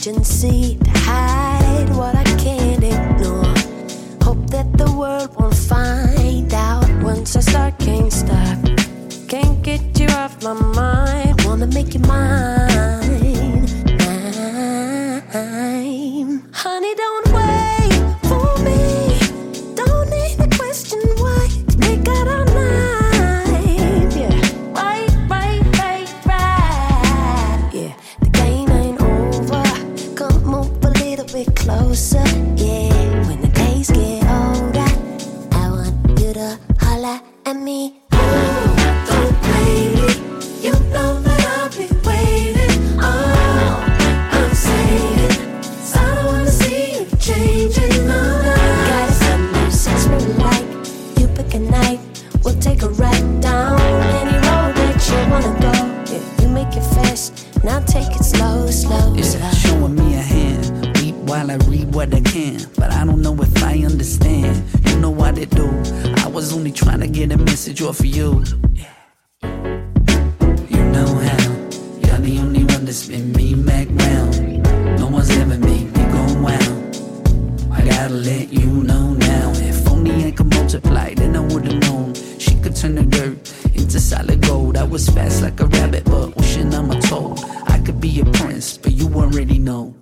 urgency to hide what I can't ignore. Hope that the world won't find out. Once I start, can't stop. Can't get you off my mind. Wanna make you mine. Honey, don't wait for me. Don't even question why. Make out our night. Yeah. Right. Yeah. The game ain't over. Come move a little bit closer. Yeah. When the days get older, I want you to holler at me. Don't play it. You know that I'll be waiting. Oh, I'm saying, so I don't wanna see you changing. No. Got something sex really like. You pick a night, we'll take a ride down any road that you wanna go. Yeah, you make it fast, now take it slow. Yeah, showing me a hand, weep while I read what I can, but I don't know if I understand. You know what it do? I was only trying to get a message off of you. Yeah. You know how you're the only one that's been me back round. No one's ever made me go wow. I gotta let you know now. If only I could multiply, then I would've known. She could turn the dirt into solid gold. I was fast like a rabbit, but wishing I'm a toad. I could be a prince, but you already know.